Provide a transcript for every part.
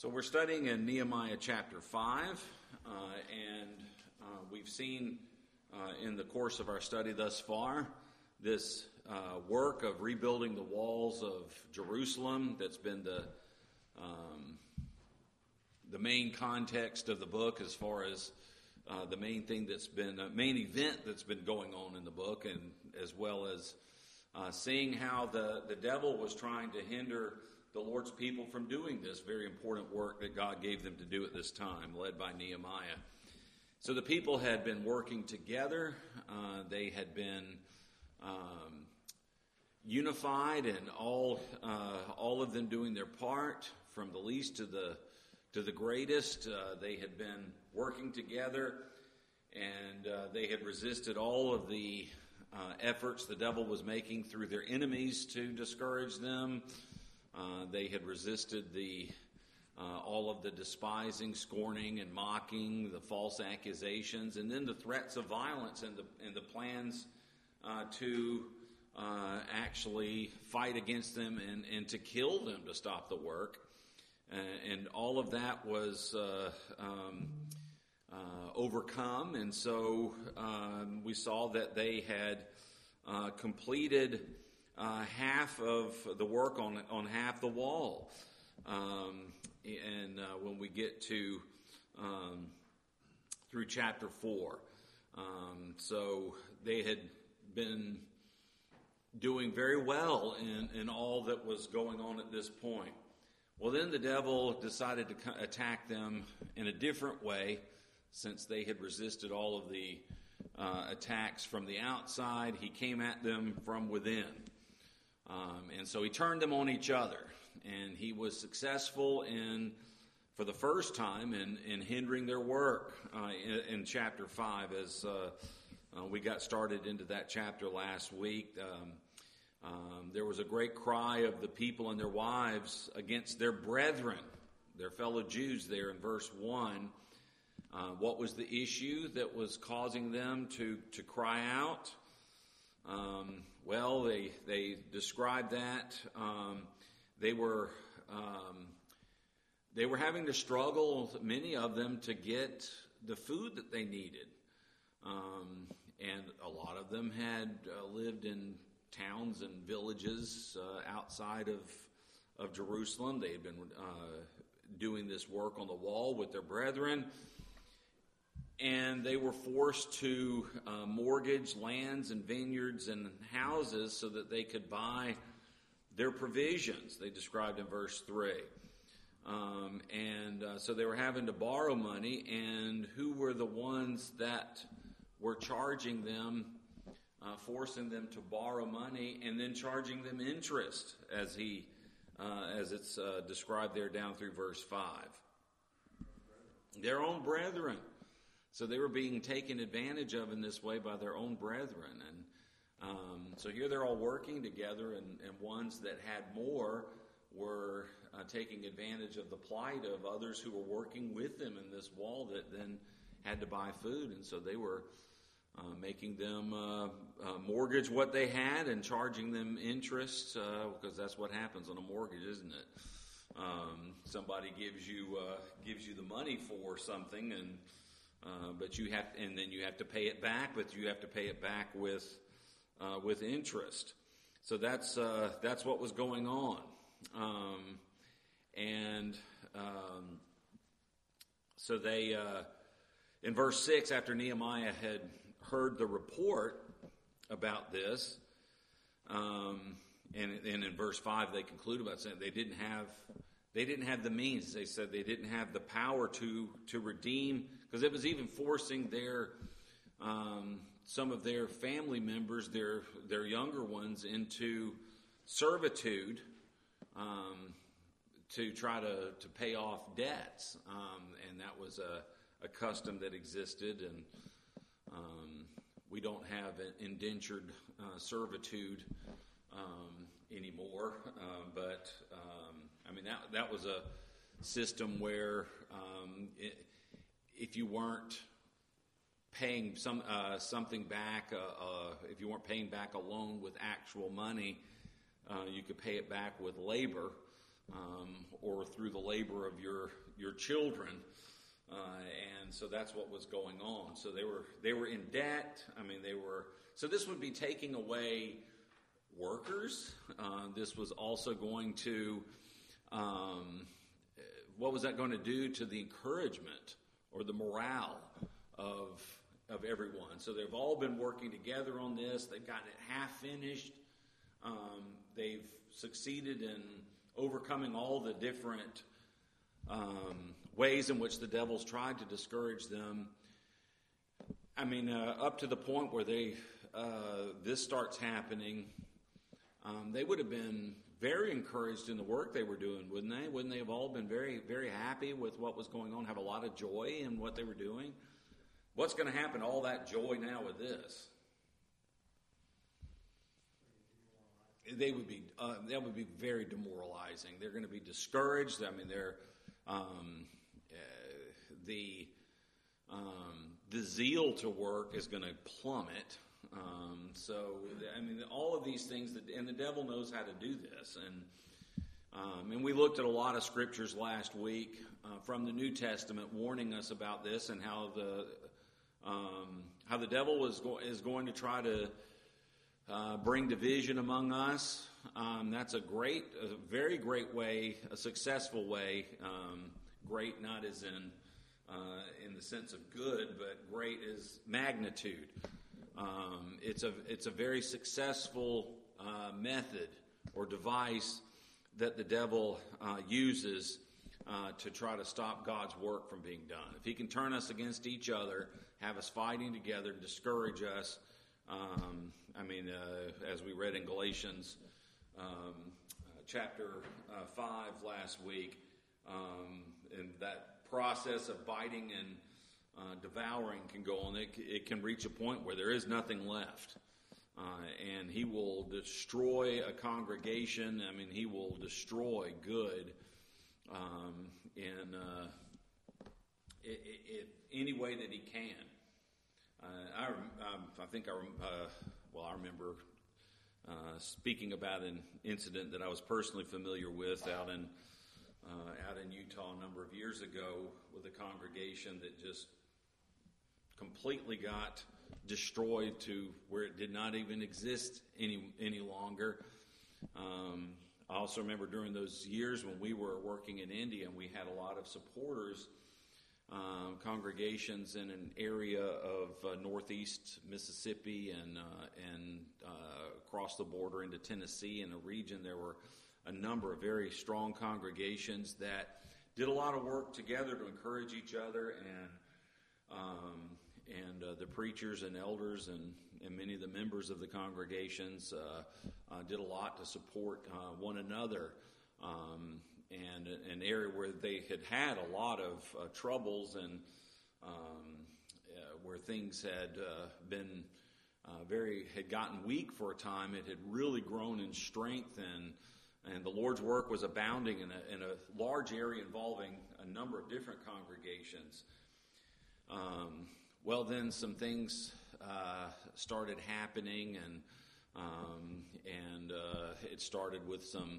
So we're studying in Nehemiah chapter 5, and we've seen in the course of our study thus far this work of rebuilding the walls of Jerusalem. That's been the main context of the book, as far as the main thing that's been a main event that's been going on in the book, and as well as seeing how the devil was trying to hinder the Lord's people from doing this very important work that God gave them to do at this time, led by Nehemiah. So the people had been working together. They had been unified, and all of them doing their part, from the least to the greatest. They had been working together, and they had resisted all of the efforts the devil was making through their enemies to discourage them. They had resisted all of the despising, scorning, and mocking, the false accusations, and then the threats of violence and the plans to actually fight against them and to kill them to stop the work. And all of that was overcome, and so we saw that they had completed half of the work on half the wall. And when we get to through chapter 4, so they had been doing very well in all that was going on at this point. Well, then the devil decided to attack them in a different way, since they had resisted all of the attacks from the outside. He came at them from within. And so he turned them on each other, and he was successful for the first time in hindering their work in chapter 5, as we got started into that chapter last week. There was a great cry of the people and their wives against their brethren, their fellow Jews, there in verse 1. What was the issue that was causing them to cry out? Well, they described that they were having to struggle, many of them, to get the food that they needed, and a lot of them had lived in towns and villages outside of Jerusalem. They had been doing this work on the wall with their brethren. And they were forced to mortgage lands and vineyards and houses so that they could buy their provisions, they described in verse 3. So they were having to borrow money, and who were the ones that were charging them, forcing them to borrow money, and then charging them interest, as it's described there down through verse 5? Their own brethren. So they were being taken advantage of in this way by their own brethren. And so here they're all working together, and ones that had more were taking advantage of the plight of others who were working with them in this wall that then had to buy food. And so they were making them mortgage what they had and charging them interest, because that's what happens on a mortgage, isn't it? Somebody gives you the money for something, and but you have, and then you have to pay it back. But you have to pay it back with interest. So that's what was going on, so they in verse 6, after Nehemiah had heard the report about this, and in verse 5 they conclude about saying they didn't have the means. They said they didn't have the power to redeem, because it was even forcing their some of their family members, their younger ones, into servitude to try to pay off debts, and that was a custom that existed, and we don't have an indentured servitude anymore, but I mean that was a system where if you weren't paying something back, if you weren't paying back a loan with actual money, you could pay it back with labor, or through the labor of your children. And so that's what was going on. So they were in debt. So this would be taking away workers. This was also going to, what was that going to do to the encouragement or the morale of everyone? So they've all been working together on this. They've gotten it half finished. They've succeeded in overcoming all the different ways in which the devil's tried to discourage them. Up to the point where this starts happening, they would have been very encouraged in the work they were doing, wouldn't they? Wouldn't they have all been very, very happy with what was going on, have a lot of joy in what they were doing? What's going to happen to all that joy now with this? That would be very demoralizing. They're going to be discouraged. The zeal to work is going to plummet. All of these things, and the devil knows how to do this. And we looked at a lot of scriptures last week from the New Testament warning us about this and how the devil is going to try to bring division among us. That's a very great way, a successful way. Great, not as in the sense of good, but great is magnitude. It's a very successful method or device that the devil uses to try to stop God's work from being done. If he can turn us against each other, have us fighting together, discourage us, as we read in Galatians chapter 5 last week, and that process of biting and devouring can go on. It can reach a point where there is nothing left. And he will destroy a congregation. He will destroy good in any way that he can. I remember speaking about an incident that I was personally familiar with out in Utah a number of years ago with a congregation that just completely got destroyed to where it did not even exist any longer. I also remember during those years when we were working in India and we had a lot of supporters, congregations in an area of northeast Mississippi and across the border into Tennessee, in a region there were a number of very strong congregations that did a lot of work together to encourage each other, and the preachers and elders and many of the members of the congregations did a lot to support one another. And an area where they had a lot of troubles and where things had been had gotten weak for a time, it had really grown in strength, and the Lord's work was abounding in a large area involving a number of different congregations. Then some things started happening, and it started with some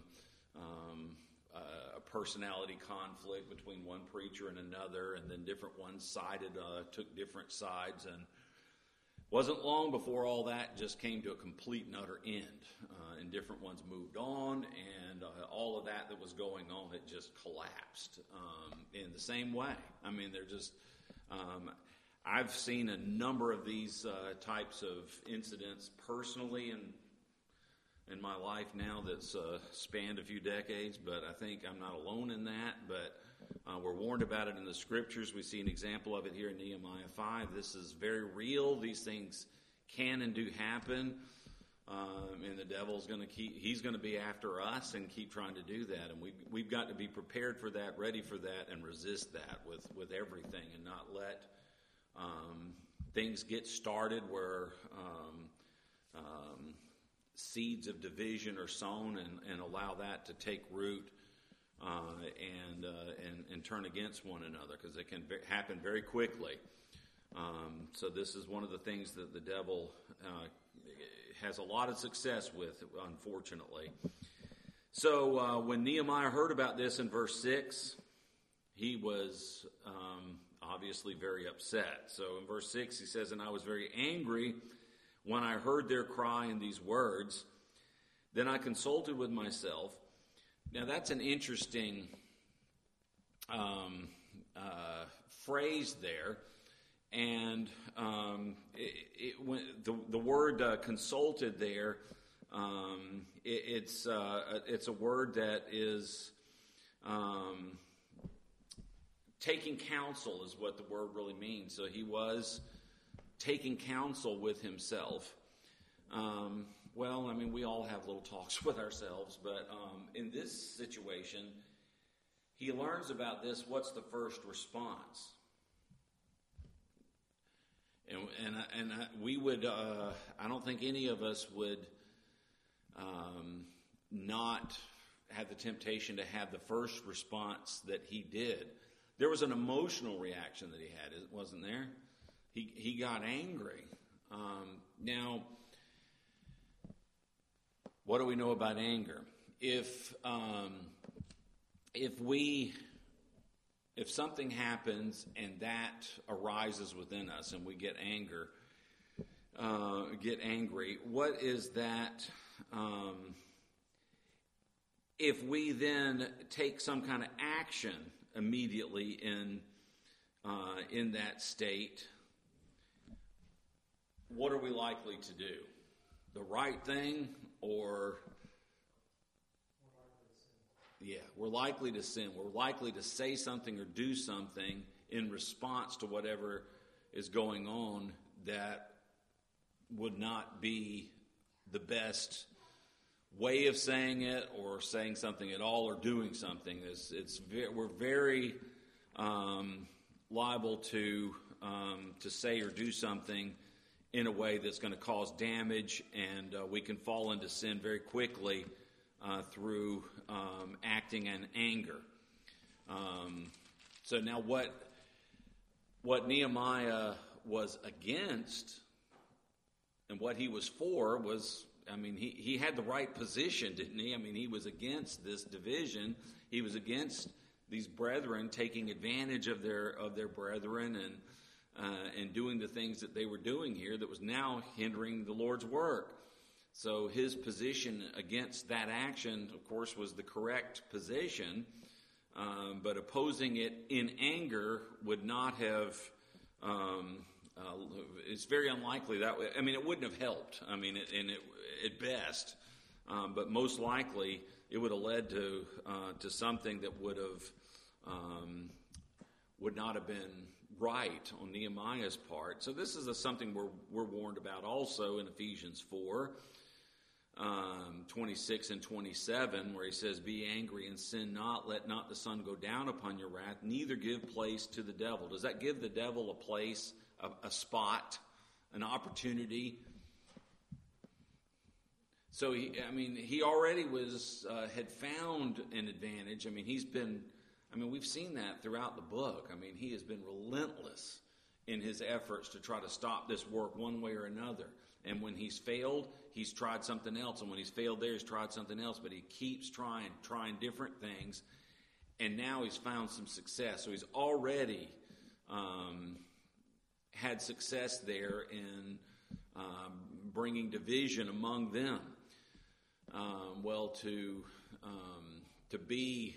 a personality conflict between one preacher and another, and then different ones took different sides, and wasn't long before all that just came to a complete and utter end, and different ones moved on, and all of that was going on, it just collapsed in the same way. They're just I've seen a number of these types of incidents personally in my life now that's spanned a few decades, but I think I'm not alone in that. But we're warned about it in the scriptures. We see an example of it here in Nehemiah 5. This is very real. These things can and do happen. And the devil's he's going to be after us and keep trying to do that. And we've got to be prepared for that, ready for that, and resist that with everything, and not let things get started where seeds of division are sown, and allow that to take root and turn against one another, because it can happen very quickly. So this is one of the things that the devil has a lot of success with, unfortunately. So when Nehemiah heard about this in verse 6, he was obviously very upset. So in verse 6 he says, "And I was very angry when I heard their cry in these words. Then I consulted with myself." Now that's an interesting phrase there. And the word consulted there, it's a word that is taking counsel is what the word really means. So he was taking counsel with himself. Well, I mean, we all have little talks with ourselves, but in this situation, he learns about this. What's the first response? And we would, I don't think any of us would not have the temptation to have the first response that he did. There was an emotional reaction that he had, wasn't there? He got angry. Now, what do we know about anger? If something happens and that arises within us and we get angry, what is that? If we then take some kind of action immediately in that state, what are we likely to do? The right thing, or we're likely to sin. We're likely to say something or do something in response to whatever is going on that would not be the best way of saying it, or saying something at all, or doing something. We're very liable to say or do something in a way that's going to cause damage, and we can fall into sin very quickly through acting in anger. So now what Nehemiah was against and what he was for was, I mean, he had the right position, didn't he? I mean, he was against this division. He was against these brethren taking advantage of their brethren and doing the things that they were doing here that was now hindering the Lord's work. So his position against that action, of course, was the correct position, but opposing it in anger would not have, it's very unlikely that way. I mean, it wouldn't have helped, at best, but most likely it would have led to something that would not have been right on Nehemiah's part. So this is something we're warned about also in Ephesians 4. 26 and 27, where he says, "Be angry and sin not, let not the sun go down upon your wrath, neither give place to the devil." Does that give the devil a place, a spot, an opportunity? So he already had found an advantage. We've seen that throughout the book. I mean, he has been relentless in his efforts to try to stop this work one way or another. And when he's failed, he's tried something else. And when he's failed there, he's tried something else. But he keeps trying different things. And now he's found some success. So he's already had success there in bringing division among them. To be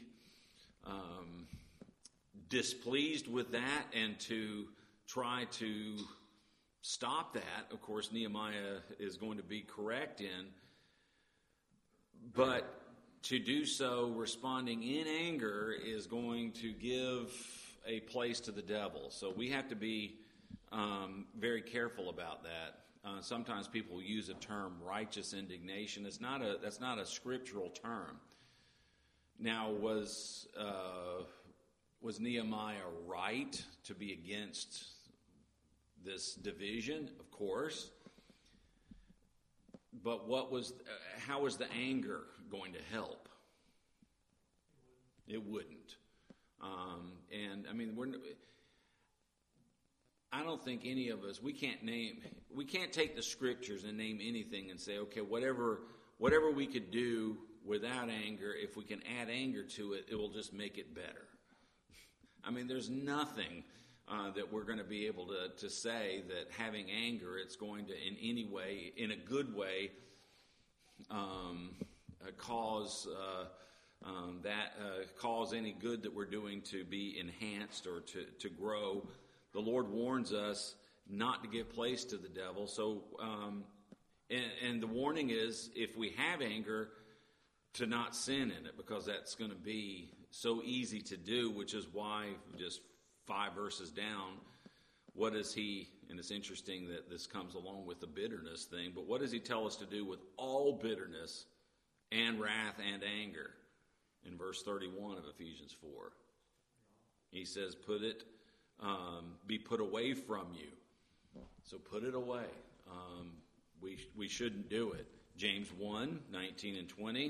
displeased with that and to try to stop that, of course, Nehemiah is going to be correct in. But to do so responding in anger is going to give a place to the devil. So we have to be very careful about that. Sometimes people use a term, righteous indignation. That's not a scriptural term. Now, was Nehemiah right to be against this division? Of course. But how was the anger going to help? It wouldn't. I don't think any of us, we can't take the scriptures and name anything and say, okay, whatever we could do without anger, if we can add anger to it, it will just make it better. I mean, there's nothing that we're going to be able to say that having anger, it's going to in any way, in a good way, cause any good that we're doing to be enhanced or to grow. The Lord warns us not to give place to the devil. So, and the warning is, if we have anger, to not sin in it, because that's going to be so easy to do, which is why just 5 verses down, what does he, and it's interesting that this comes along with the bitterness thing, but what does he tell us to do with all bitterness and wrath and anger? In verse 31 of Ephesians 4, he says, be put away from you. So put it away. We shouldn't do it. James 1, 19 and 20.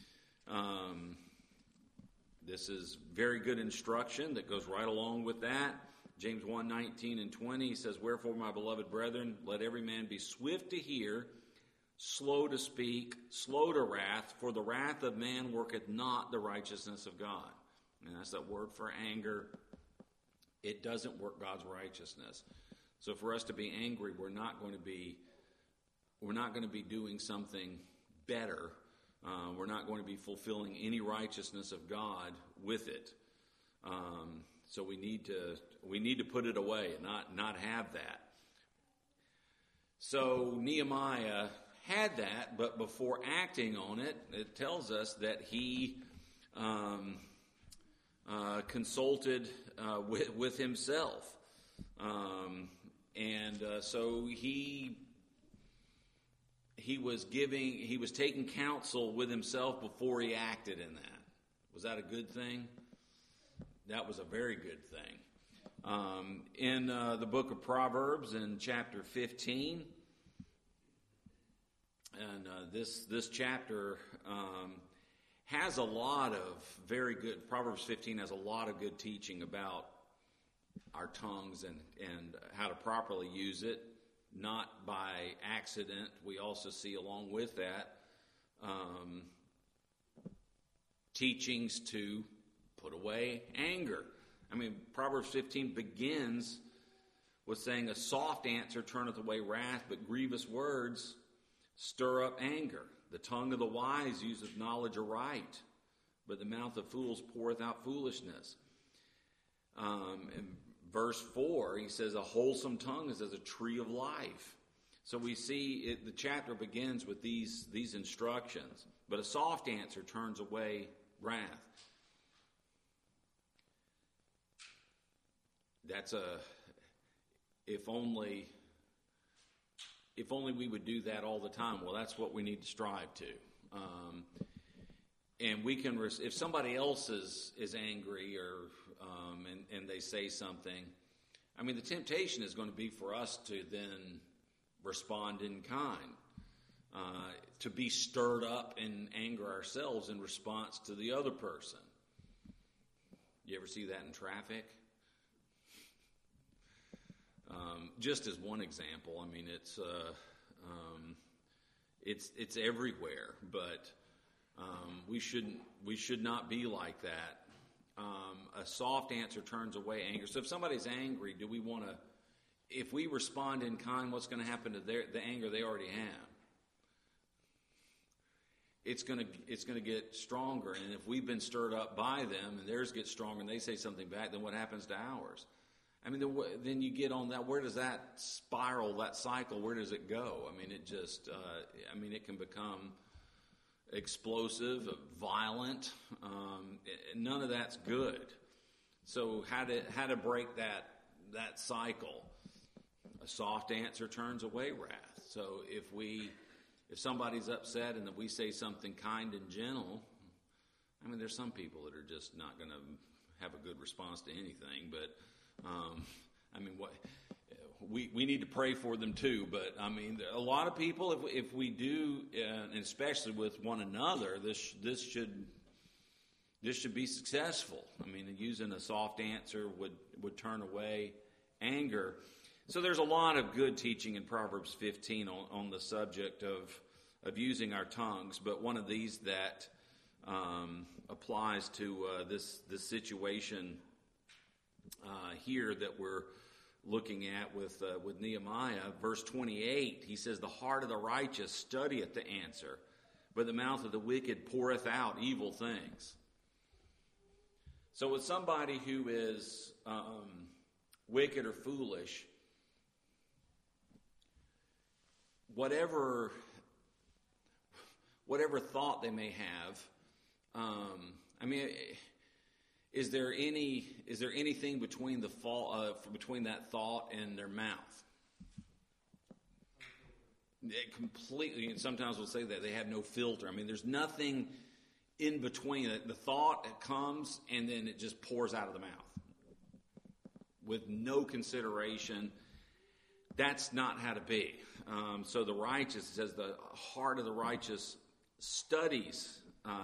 This is very good instruction that goes right along with that. James 1, 19 and 20, he says, wherefore, my beloved brethren, let every man be swift to hear, slow to speak, slow to wrath, for the wrath of man worketh not the righteousness of God. And that's that word for anger. It doesn't work God's righteousness. So for us to be angry, we're not going to be doing something better. We're not going to be fulfilling any righteousness of God with it. So we need to put it away and not have that. So Nehemiah had that, but before acting on it, it tells us that he consulted with himself, so he was taking counsel with himself before he acted in that. Was that a good thing? That was a very good thing. In the book of Proverbs, in chapter 15, and this chapter has a lot of very good. Proverbs 15 has a lot of good teaching about our tongues and how to properly use it, not by accident. We also see along with that teachings to put away anger. I mean, Proverbs 15 begins with saying, a soft answer turneth away wrath, but grievous words stir up anger. The tongue of the wise useth knowledge aright, but the mouth of fools poureth out foolishness. In verse 4, he says, a wholesome tongue is as a tree of life. So we see the chapter begins with these instructions, but a soft answer turns away wrath. That's if only we would do that all the time. Well, that's what we need to strive to. And we can, if somebody else is angry or and they say something, I mean, the temptation is going to be for us to then respond in kind, to be stirred up in anger ourselves in response to the other person. You ever see that in traffic? Just as one example, I mean, it's everywhere, but we should not be like that. A soft answer turns away anger. So if somebody's angry, do we want to? If we respond in kind, what's going to happen to the anger they already have? It's going to get stronger, and if we've been stirred up by them, and theirs gets stronger, and they say something back, then what happens to ours? I mean, then you get on that. Where does that spiral, that cycle? Where does it go? I mean, it just. It can become explosive, violent. None of that's good. So how to break that cycle? A soft answer turns away wrath. So if somebody's upset and that we say something kind and gentle, I mean, there's some people that are just not going to have a good response to anything. But we need to pray for them too. But I mean, a lot of people, if we do, and especially with one another, this should be successful. I mean, using a soft answer would turn away anger. So there's a lot of good teaching in Proverbs 15 on the subject of using our tongues. But one of these that applies to this situation here that we're looking at with Nehemiah. Verse 28, he says, "The heart of the righteous studieth to answer, but the mouth of the wicked poureth out evil things." So with somebody who is wicked or foolish, whatever thought they may have, is there anything between between that thought and their mouth? Completely, and sometimes we'll say that they have no filter. There's nothing in between. The thought comes and then it just pours out of the mouth with no consideration. That's not how to be. So the righteous, it says, the heart of the righteous studies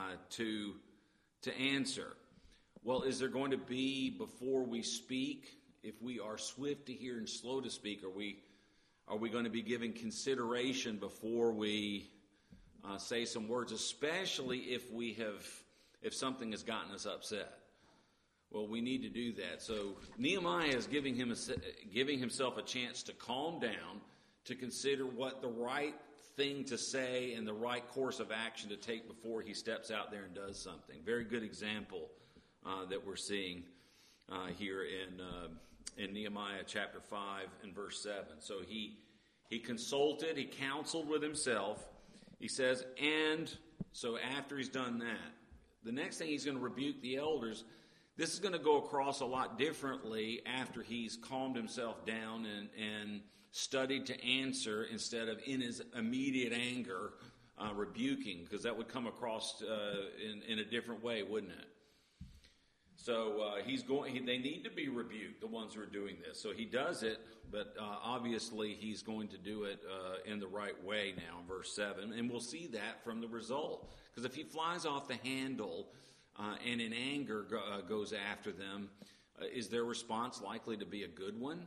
to answer. Well, is there going to be, before we speak, if we are swift to hear and slow to speak, are we going to be giving consideration before we say some words, especially if something has gotten us upset? Well, we need to do that. So Nehemiah is giving himself a chance to calm down, to consider what the right thing to say and the right course of action to take before he steps out there and does something. Very good example that we're seeing here in Nehemiah chapter 5 and verse 7. So he consulted, he counseled with himself. He says, and so after he's done that, the next thing he's going to rebuke the elders. This is going to go across a lot differently after he's calmed himself down and studied to answer instead of in his immediate anger rebuking, because that would come across in a different way, wouldn't it? So they need to be rebuked, the ones who are doing this. So he does it, but obviously he's going to do it in the right way now in verse 7. And we'll see that from the result. Because if he flies off the handle and in anger goes after them, is their response likely to be a good one?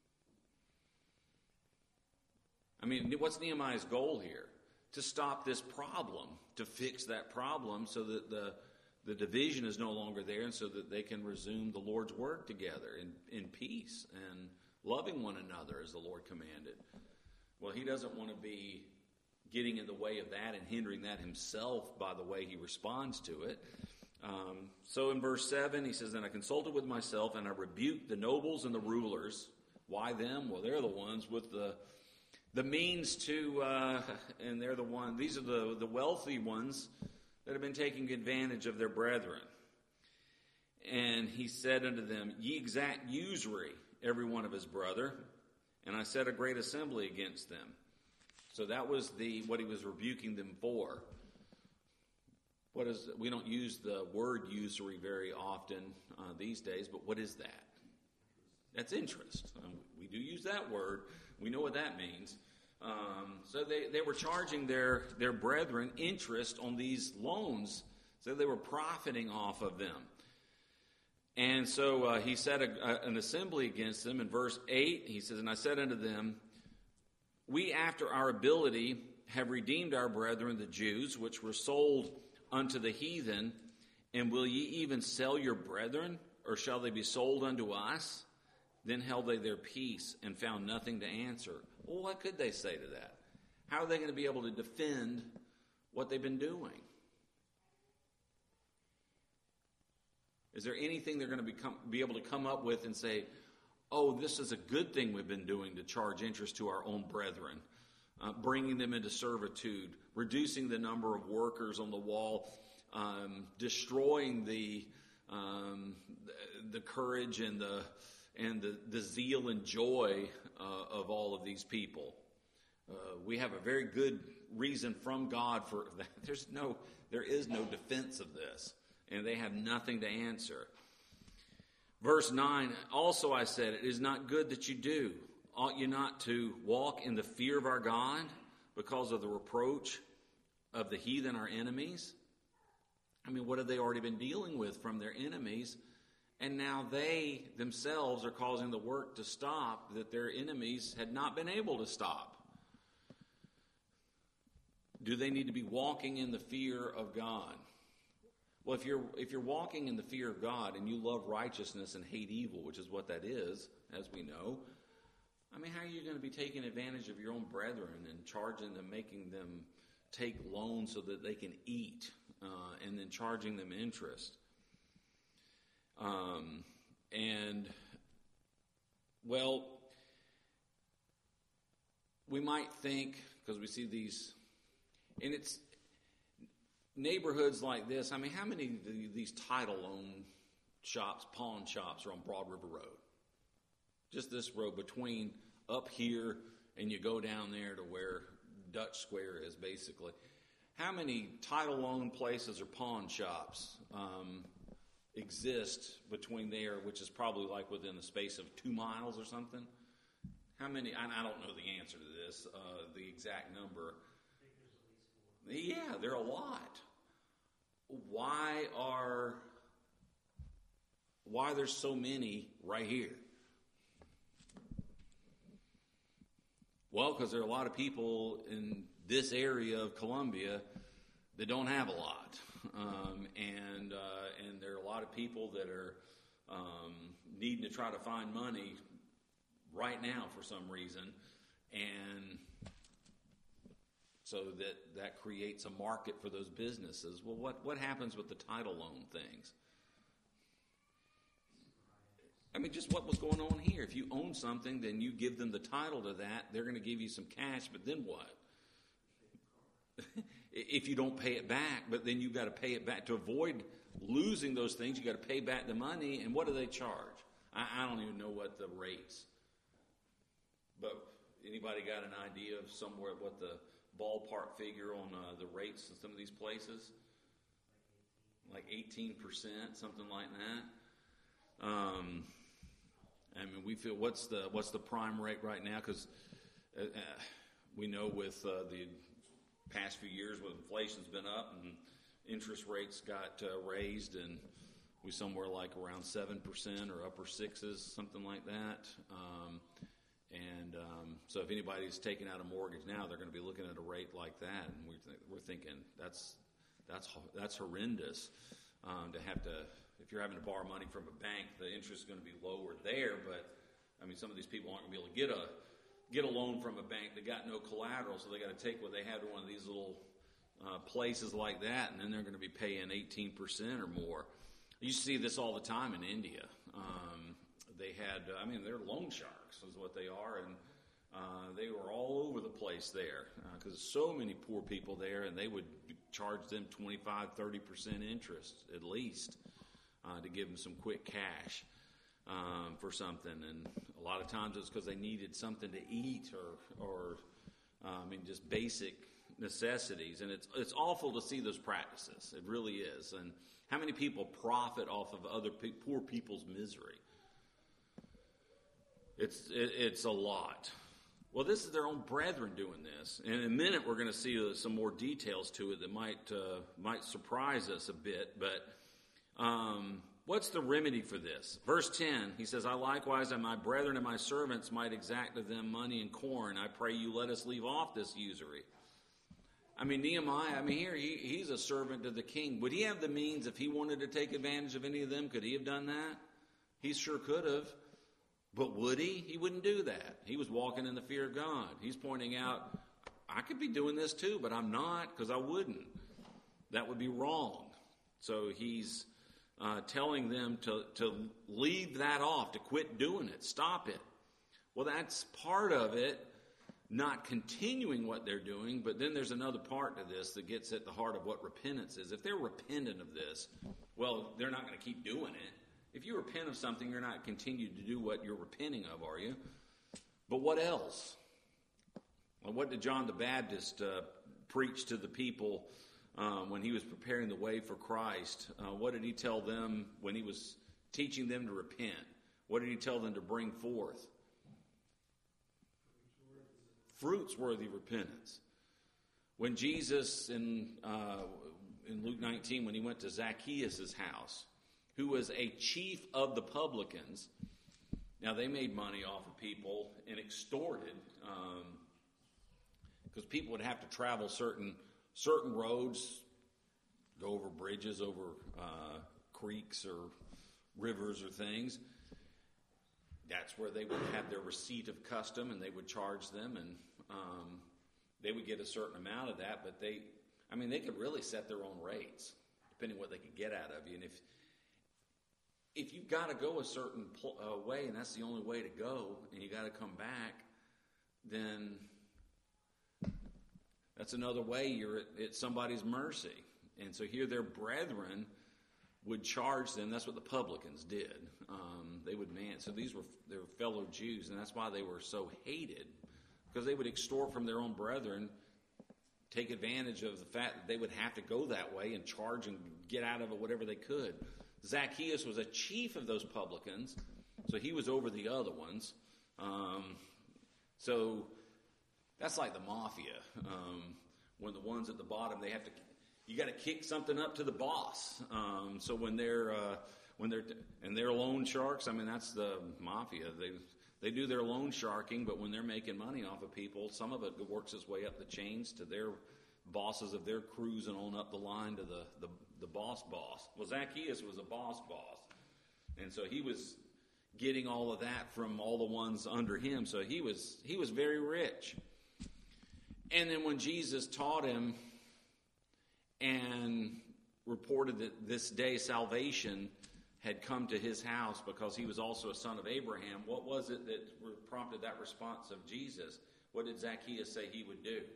What's Nehemiah's goal here? To stop this problem, to fix that problem so that the division is no longer there and so that they can resume the Lord's work together in peace and loving one another as the Lord commanded. Well, he doesn't want to be getting in the way of that and hindering that himself by the way he responds to it. So in verse 7, he says, "Then I consulted with myself, and I rebuked the nobles and the rulers." Why them? Well, they're the ones with the means to, and they're the one. These are the wealthy ones that have been taking advantage of their brethren. And he said unto them, "Ye exact usury, every one of his brother, and I set a great assembly against them." So that was what he was rebuking them for. We don't use the word usury very often these days, but what is that? That's interest. We do use that word. We know what that means. So they were charging their brethren interest on these loans, so they were profiting off of them. And so he set an assembly against them. In verse 8, he says, "And I said unto them, We after our ability have redeemed our brethren the Jews, which were sold unto the heathen, and will ye even sell your brethren, or shall they be sold unto us?" Then held they their peace and found nothing to answer. Well, what could they say to that? How are they going to be able to defend what they've been doing? Is there anything they're going to be able to come up with and say, "Oh, this is a good thing we've been doing to charge interest to our own brethren," bringing them into servitude, reducing the number of workers on the wall, destroying the courage and the zeal and joy of all of these people. We have a very good reason from God for that. There is no defense of this, and they have nothing to answer. Verse 9, "Also I said, it is not good that you do. Ought you not to walk in the fear of our God because of the reproach of the heathen, our enemies?" What have they already been dealing with from their enemies? And now they themselves are causing the work to stop that their enemies had not been able to stop. Do they need to be walking in the fear of God? Well, if you're walking in the fear of God and you love righteousness and hate evil, which is what that is, as we know, I mean, how are you going to be taking advantage of your own brethren and charging them, making them take loans so that they can eat, and then charging them interest? Well, we might think, because we see these, and it's neighborhoods like this. I mean, how many of these title loan shops, pawn shops, are on Broad River Road? Just this road between up here and you go down there to where Dutch Square is, basically. How many title loan places or pawn shops exist between there, which is probably like within the space of 2 miles or something? How many? I don't know the answer to this, the exact number. Yeah, there are a lot. Why are there's so many right here? Well, because there are a lot of people in this area of Columbia that don't have a lot, and there are a lot of people that are needing to try to find money right now for some reason, and so that creates a market for those businesses. Well, what happens with the title loan things? I mean, just what was going on here. If you own something, then you give them the title to that. They're going to give you some cash, but then what? If you don't pay it back, but then you've got to pay it back. To avoid losing those things, you've got to pay back the money. And what do they charge? I don't even know what the rates. But anybody got an idea of somewhere what the ballpark figure on the rates in some of these places? Like 18%, something like that. I mean, we feel what's the prime rate right now? Because we know with the past few years, with inflation's been up and interest rates got raised, and we somewhere like around 7% or upper sixes, something like that. So if anybody's taking out a mortgage now, they're going to be looking at a rate like that, and we're thinking that's horrendous to have to. If you're having to borrow money from a bank, the interest is going to be lower there. But I mean, some of these people aren't going to be able to get a loan from a bank. They got no collateral, so they got to take what they had to one of these little places like that, and then they're going to be paying 18% or more. You see this all the time in India. They had, they're loan sharks is what they are, and they were all over the place there because there's so many poor people there, and they would charge them 25, 30% interest at least to give them some quick cash for something. And a lot of times it's because they needed something to eat or just basic necessities. And it's awful to see those practices. It really is. And how many people profit off of other poor people's misery? It's a lot. Well, this is their own brethren doing this. And in a minute, we're going to see some more details to it that might surprise us a bit. But what's the remedy for this? Verse 10, he says, I likewise and my brethren and my servants might exact of them money and corn. I pray you let us leave off this usury. Nehemiah, here he's a servant to the king. Would he have the means if he wanted to take advantage of any of them? Could he have done that? He sure could have. But would he? He wouldn't do that. He was walking in the fear of God. He's pointing out, I could be doing this too, but I'm not because I wouldn't. That would be wrong. So he's telling them to leave that off, to quit doing it, stop it. Well, that's part of it, not continuing what they're doing, but then there's another part to this that gets at the heart of what repentance is. If they're repentant of this, well, they're not going to keep doing it. If you repent of something, you're not continuing to do what you're repenting of, are you? But what else? Well, what did John the Baptist preach to the people when he was preparing the way for Christ? What did he tell them when he was teaching them to repent? What did he tell them to bring forth? Fruits-worthy repentance. When Jesus, in Luke 19, when he went to Zacchaeus' house, who was a chief of the publicans. Now, they made money off of people and extorted, because people would have to travel certain roads go over bridges, over creeks or rivers or things. That's where they would have their receipt of custom, and they would charge them, and they would get a certain amount of that. But they could really set their own rates, depending on what they could get out of you. And if you've got to go a certain way, and that's the only way to go, and you got to come back, then that's another way you're at somebody's mercy. And so here their brethren would charge them. That's what the publicans did. They would so these were their fellow Jews, and that's why they were so hated, because they would extort from their own brethren, take advantage of the fact that they would have to go that way and charge and get out of it whatever they could. Zacchaeus was a chief of those publicans, so he was over the other ones. So that's like the mafia. When the ones at the bottom, you got to kick something up to the boss. So when they're loan sharks, that's the mafia. They do their loan sharking, but when they're making money off of people, some of it works its way up the chains to their bosses of their crews and on up the line to the boss. Well, Zacchaeus was a boss, and so he was getting all of that from all the ones under him. So he was very rich. And then when Jesus taught him and reported that this day salvation had come to his house because he was also a son of Abraham, what was it that prompted that response of Jesus? What did Zacchaeus say he would do?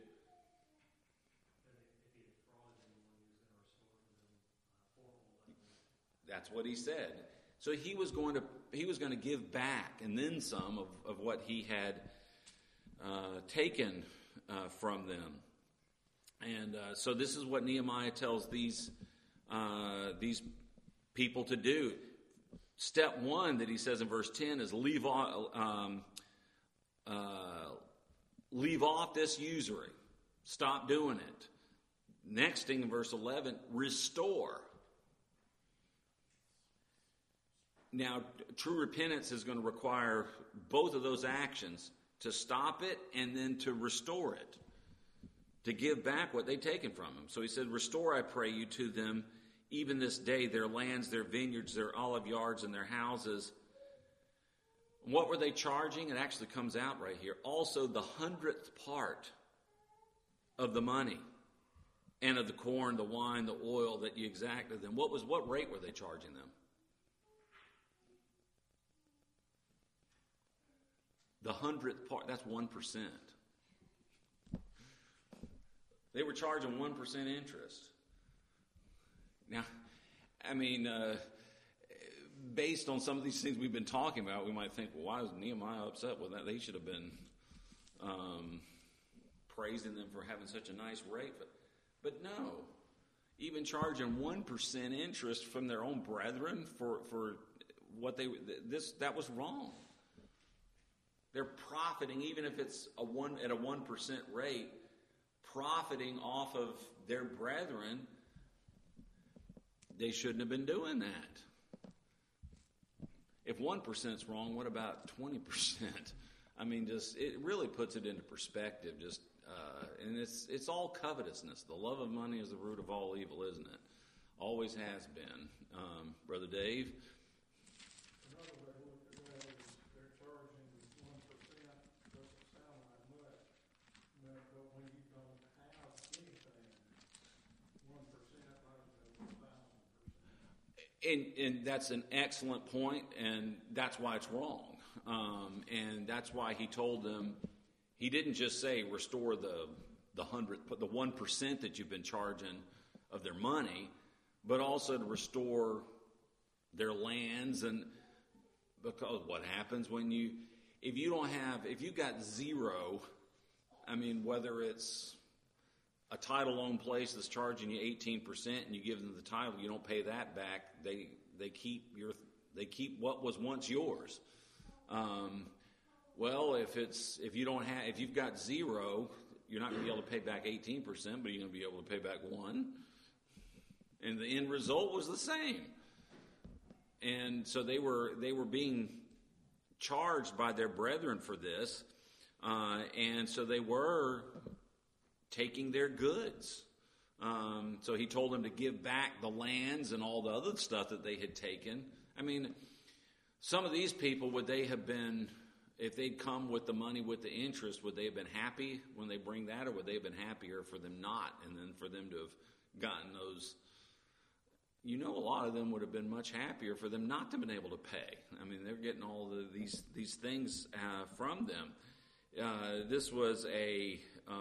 That's what he said. So he was going to give back, and then some of what he had taken from them. And so this is what Nehemiah tells these people to do. Step one that he says in verse 10 is leave off this usury. Stop doing it. Next thing in verse 11, restore. Now, true repentance is going to require both of those actions, to stop it and then to restore it, to give back what they'd taken from him. So he said, restore, I pray you, to them even this day, their lands, their vineyards, their olive yards, and their houses. What were they charging? It actually comes out right here. Also, the 100th part of the money and of the corn, the wine, the oil that you exacted them. What rate were they charging them? The 100th part, that's 1%. They were charging 1% interest. Now, based on some of these things we've been talking about, we might think, well, why is Nehemiah upset with that? They should have been praising them for having such a nice rate. But no, even charging 1% interest from their own brethren for what that was wrong. They're profiting, even if it's at a 1% rate, profiting off of their brethren. They shouldn't have been doing that. If 1% is wrong, what about 20%? It really puts it into perspective. And it's all covetousness. The love of money is the root of all evil, isn't it? Always has been. Brother Dave? Another way to look at that is they're charging 1%. Doesn't sound like much. But when you don't have anything, 1% might as well be 1,000%. And that's an excellent point, and that's why it's wrong. And that's why he told them, he didn't just say restore the 1% that you've been charging of their money, but also to restore their lands. And because what happens if you've got zero, whether it's a title-owned place that's charging you 18% and you give them the title, you don't pay that back. They keep what was once yours. Well, if you've got zero, you're not going to be able to pay back 18%, but you're going to be able to pay back 1%. And the end result was the same. And so they were being charged by their brethren for this, and so they were taking their goods. So he told them to give back the lands and all the other stuff that they had taken. I mean, some of these people, would they have been, if they'd come with the money with the interest, would they have been happy when they bring that, or would they have been happier for them not, and then for them to have gotten those? A lot of them would have been much happier for them not to have been able to pay. I mean, they're getting all these things from them. This was a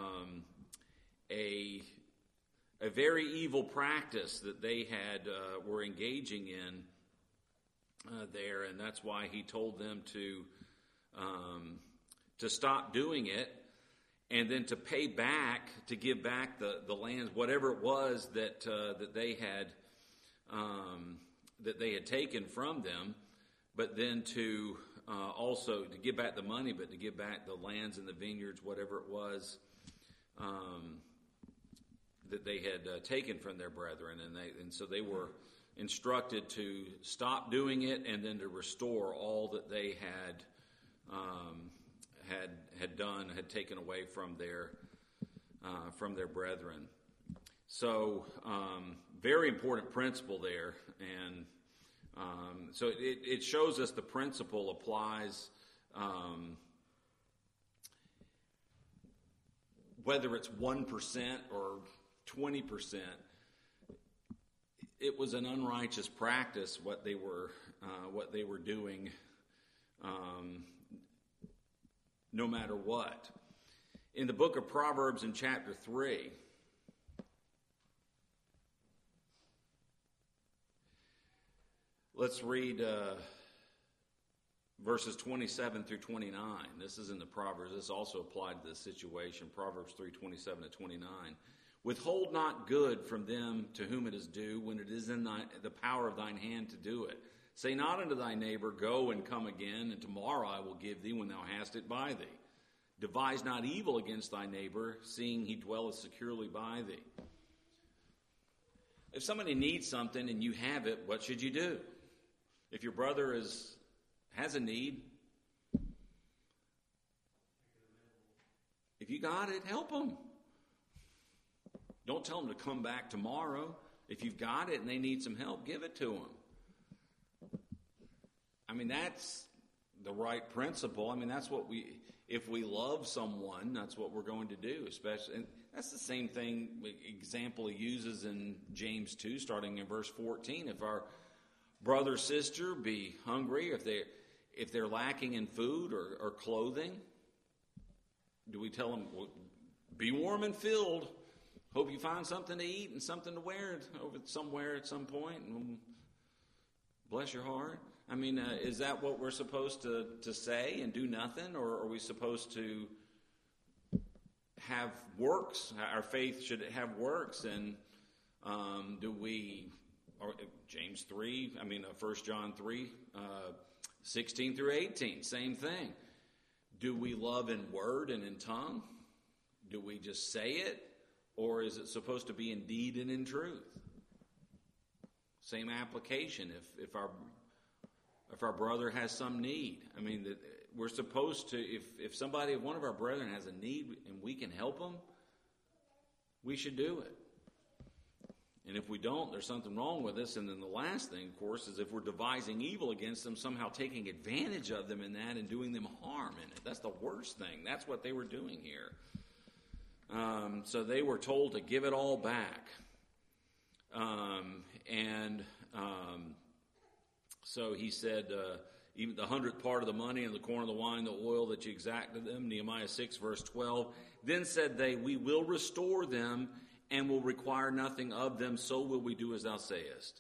very evil practice that they had were engaging in there, and that's why he told them to stop doing it, and then to pay back, to give back the lands, whatever it was that they had taken from them, but then to also to give back the money, but to give back the lands and the vineyards, whatever it was that they had taken from their brethren, and so they were instructed to stop doing it, and then to restore all that they had taken away from their brethren. So very important principle there, and so it shows us the principle applies whether it's 1% or 20%. It was an unrighteous practice what they were doing, no matter what. In the book of Proverbs in chapter 3, let's read verses 27 through 29. This is in the Proverbs. This also applied to this situation. Proverbs 3, 27 to 29. Withhold not good from them to whom it is due, when it is in the power of thine hand to do it. Say not unto thy neighbor, go and come again, and tomorrow I will give thee when thou hast it by thee. Devise not evil against thy neighbor, seeing he dwelleth securely by thee. If somebody needs something and you have it, what should you do? If your brother has a need, if you got it, help them. Don't tell them to come back tomorrow. If you've got it and they need some help, give it to them. I mean, that's the right principle. I mean, that's what if we love someone, that's what we're going to do. Especially, and that's the same example he uses in James 2, starting in verse 14. If our brother or sister be hungry, if they're lacking in food or clothing, do we tell them, well, be warm and filled? Hope you find something to eat and something to wear over somewhere at some point. And bless your heart. I mean, is that what we're supposed to say and do nothing? Or are we supposed to have works? Our faith should have works. And James 3, 1 John 3, 16 through 18, same thing. Do we love in word and in tongue? Do we just say it? Or is it supposed to be in deed and in truth? Same application. If our brother has some need, we're supposed to. If one of our brethren has a need and we can help them, we should do it. And if we don't, there's something wrong with us. And then the last thing, of course, is if we're devising evil against them, somehow taking advantage of them in that and doing them harm in it. That's the worst thing. That's what they were doing here. So they were told to give it all back. So he said, even the 100th part of the money and the corn of the wine, the oil that you exacted them, Nehemiah 6, verse 12. Then said they, we will restore them and will require nothing of them, so will we do as thou sayest.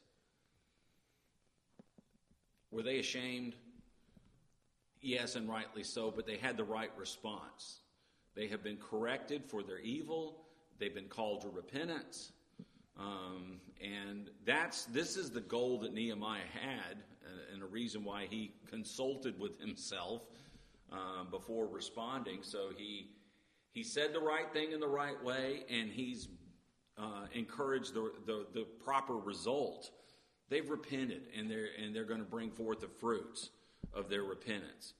Were they ashamed? Yes, and rightly so, but they had the right response. They have been corrected for their evil. They've been called to repentance. And this is the goal that Nehemiah had, and a reason why he consulted with himself before responding. So he said the right thing in the right way, and he's encouraged the proper result. They've repented, and they're going to bring forth the fruits of their repentance.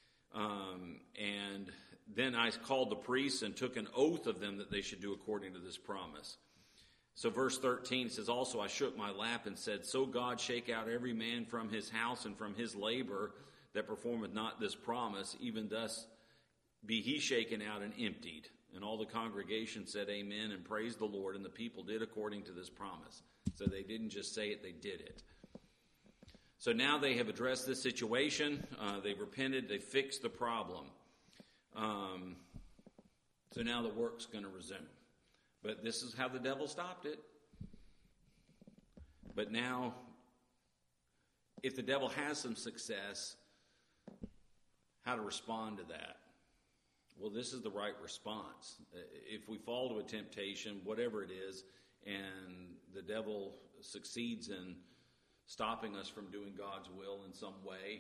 And then I called the priests and took an oath of them that they should do according to this promise. So verse 13 says, also I shook my lap and said, so God shake out every man from his house and from his labor that performeth not this promise, even thus be he shaken out and emptied. And all the congregation said amen and praised the Lord, and the people did according to this promise. So they didn't just say it, they did it. So now they have addressed this situation. They've repented. They fixed the problem. So now the work's going to resume. But this is how the devil stopped it. But now, if the devil has some success, how to respond to that? Well, this is the right response. If we fall to a temptation, whatever it is, and the devil succeeds in stopping us from doing God's will in some way,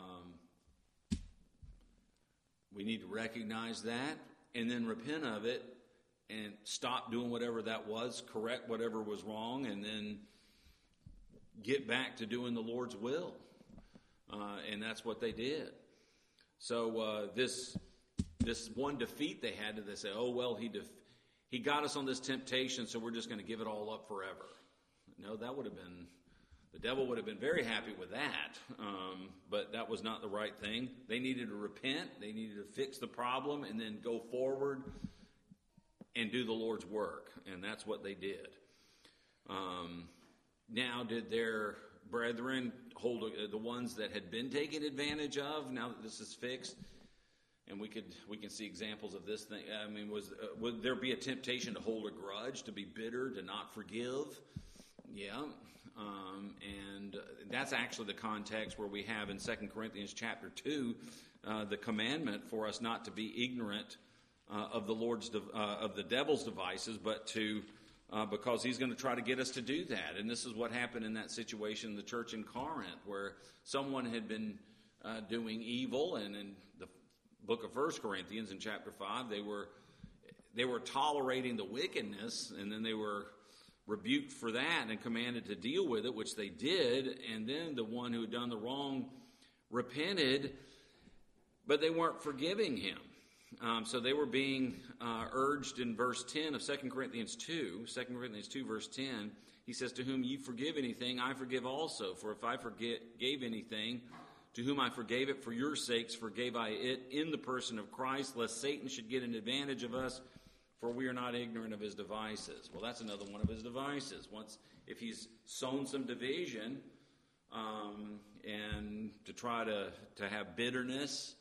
we need to recognize that and then repent of it and stop doing whatever that was, correct whatever was wrong, and then get back to doing the Lord's will. And that's what they did. So this one defeat they had, they say, oh, well, he got us on this temptation, so we're just going to give it all up forever. No, that would have been, the devil would have been very happy with that, but that was not the right thing. They needed to repent, they needed to fix the problem, and then go forward and do the Lord's work, and that's what they did. Now, did their brethren hold the ones that had been taken advantage of, now that this is fixed? And we can see examples of this thing. I mean, would there be a temptation to hold a grudge, to be bitter, to not forgive? Yeah. And that's actually the context where we have in 2 Corinthians chapter 2 the commandment for us not to be ignorant of the devil's devices, but to because he's going to try to get us to do that. And this is what happened in that situation in the church in Corinth, where someone had been doing evil, and in the book of 1 Corinthians in chapter 5, they were tolerating the wickedness, and then they were rebuked for that and commanded to deal with it, which they did. And then the one who had done the wrong repented, but they weren't forgiving him. So they were being urged in verse 10 of 2 Corinthians 2 verse 10. He says, to whom ye forgive anything, I forgive also. For if I forgave anything, to whom I forgave it for your sakes, forgave I it in the person of Christ, lest Satan should get an advantage of us, for we are not ignorant of his devices. Well, that's another one of his devices. If he's sown some division, and to try to have bitterness,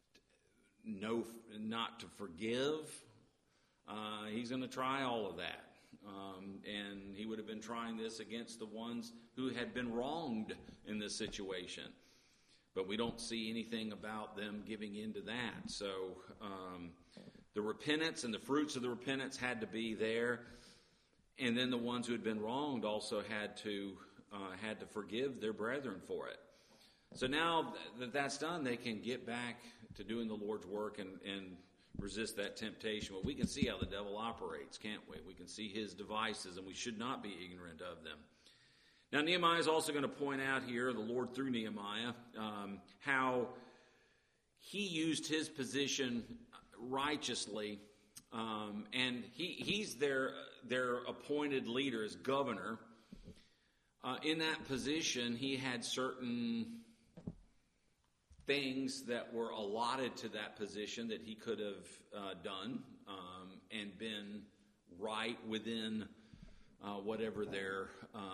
not to forgive, he's going to try all of that. And he would have been trying this against the ones who had been wronged in this situation. But we don't see anything about them giving in to that. So the repentance and the fruits of the repentance had to be there. And then the ones who had been wronged also had to forgive their brethren for it. So now that that's done, they can get back to doing the Lord's work and resist that temptation. Well, we can see how the devil operates, can't we? We can see his devices, and we should not be ignorant of them. Now, Nehemiah is also going to point out here, the Lord through Nehemiah, how he used his position righteously, and he's their appointed leader as governor. In that position, he had certain things that were allotted to that position that he could have done and been right within whatever their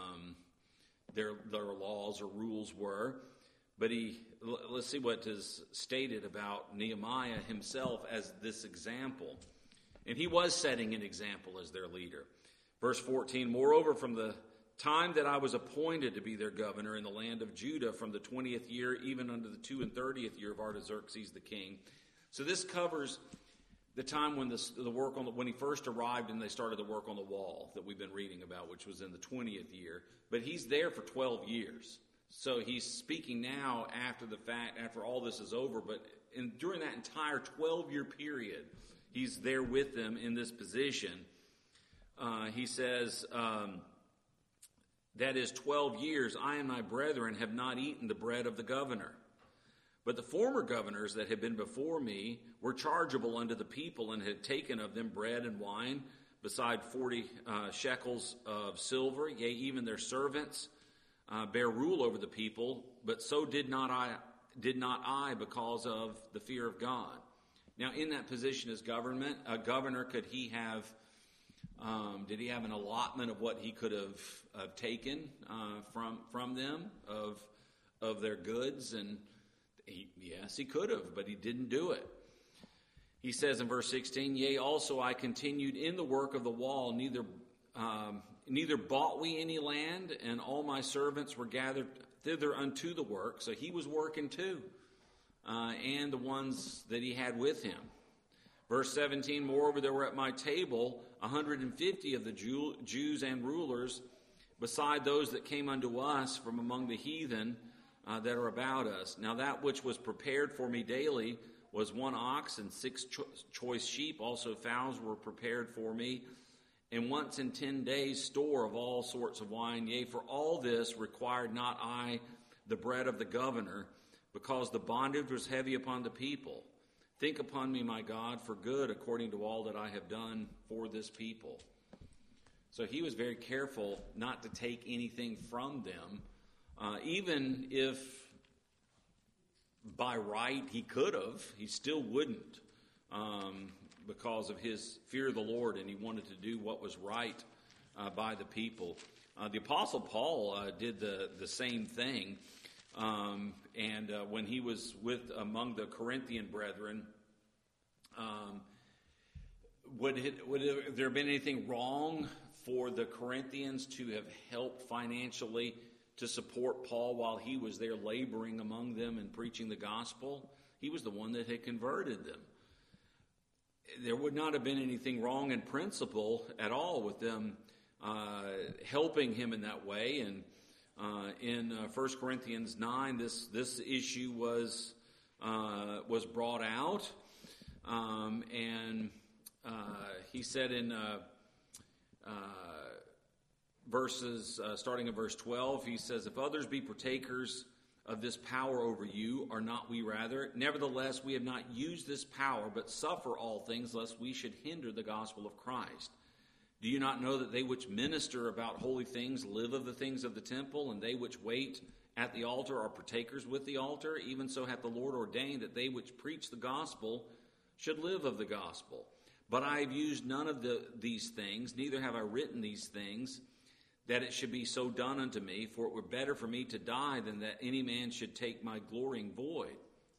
laws or rules were. But let's see what is stated about Nehemiah himself as this example. And he was setting an example as their leader. Verse 14, moreover, from the time that I was appointed to be their governor in the land of Judah, from the 20th year, even unto the 32nd year of Artaxerxes the king. So this covers the time when when he first arrived and they started the work on the wall that we've been reading about, which was in the 20th year. But he's there for 12 years. So he's speaking now after the fact, after all this is over. But during that entire 12-year period, he's there with them in this position. He says, that is 12 years, I and my brethren have not eaten the bread of the governor. But the former governors that had been before me were chargeable unto the people, and had taken of them bread and wine, beside 40 shekels of silver. Yea, even their servants bear rule over the people, but so did not I because of the fear of God. Now, in that position as governor, could he have, did he have an allotment of what he could have taken from them, of their goods? And yes, he could have, but he didn't do it. He says in verse 16, Yea, also I continued in the work of the wall, neither bought we any land, and all my servants were gathered thither unto the work. So he was working too, and the ones that he had with him. Verse 17, Moreover, there were at my table 150 of the Jews and rulers, beside those that came unto us from among the heathen that are about us. Now that which was prepared for me daily was 1 ox and 6 choice sheep. Also fowls were prepared for me, and once in 10 days store of all sorts of wine. Yea, for all this required not I the bread of the governor, because the bondage was heavy upon the people. Think upon me, my God, for good, according to all that I have done for this people. So he was very careful not to take anything from them, even if by right he could have, he still wouldn't, because of his fear of the Lord, and he wanted to do what was right by the people. The Apostle Paul did the same thing, and when he was among the Corinthian brethren, would there have been anything wrong for the Corinthians to have helped financially to support Paul while he was there laboring among them and preaching the gospel? He was the one that had converted them. There would not have been anything wrong in principle at all with them helping him in that way. And in 1 Corinthians 9, this issue was brought out, and he said in verses starting in verse 12, he says, If others be partakers of this power over you, are not we rather? Nevertheless, we have not used this power, but suffer all things, lest we should hinder the gospel of Christ. Do you not know that they which minister about holy things live of the things of the temple, and they which wait at the altar are partakers with the altar? Even so hath the Lord ordained that they which preach the gospel should live of the gospel. But I have used none of these things, neither have I written these things, that it should be so done unto me, for it were better for me to die than that any man should make my glorying void.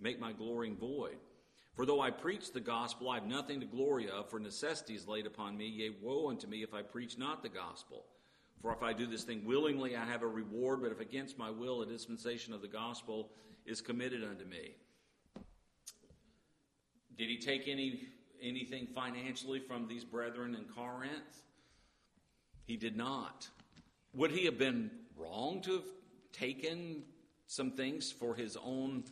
For though I preach the gospel, I have nothing to glory of, for necessity is laid upon me. Yea, woe unto me if I preach not the gospel. For if I do this thing willingly, I have a reward, but if against my will, a dispensation of the gospel is committed unto me. Did he take anything financially from these brethren in Corinth? He did not. Would he have been wrong to have taken some things for his own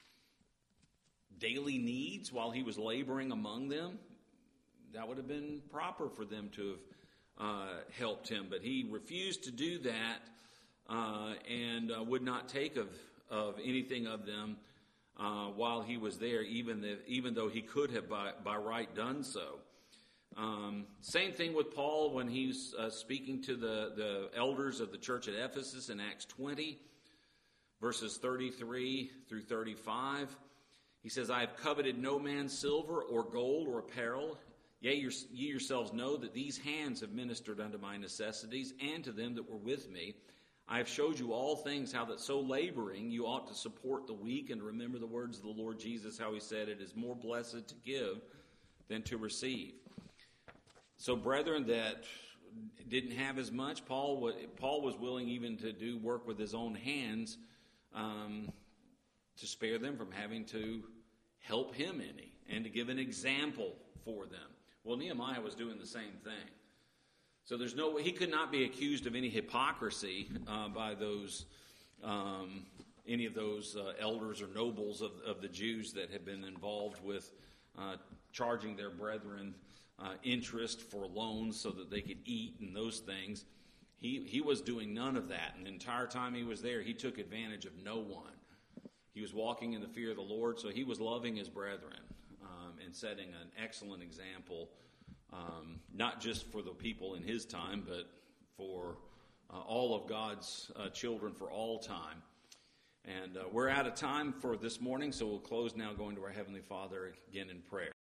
daily needs while he was laboring among them? That would have been proper for them to have helped him. But he refused to do that and would not take of anything of them while he was there, even though he could have by right done so. Same thing with Paul when he's speaking to the elders of the church at Ephesus in Acts 20, verses 33 through 35. He says, I have coveted no man's silver or gold or apparel. Yea, ye yourselves know that these hands have ministered unto my necessities, and to them that were with me. I have showed you all things, how that so laboring you ought to support the weak, and remember the words of the Lord Jesus, how he said, It is more blessed to give than to receive. So brethren that didn't have as much, Paul was willing even to do work with his own hands to spare them from having to help him any, and to give an example for them. Well, Nehemiah was doing the same thing. So he could not be accused of any hypocrisy by any of those elders or nobles of the Jews that had been involved with charging their brethren interest for loans so that they could eat and those things. He was doing none of that. And the entire time he was there, he took advantage of no one. He was walking in the fear of the Lord, so he was loving his brethren and setting an excellent example not just for the people in his time, but for all of God's children for all time. And we're out of time for this morning, so we'll close now going to our Heavenly Father again in prayer.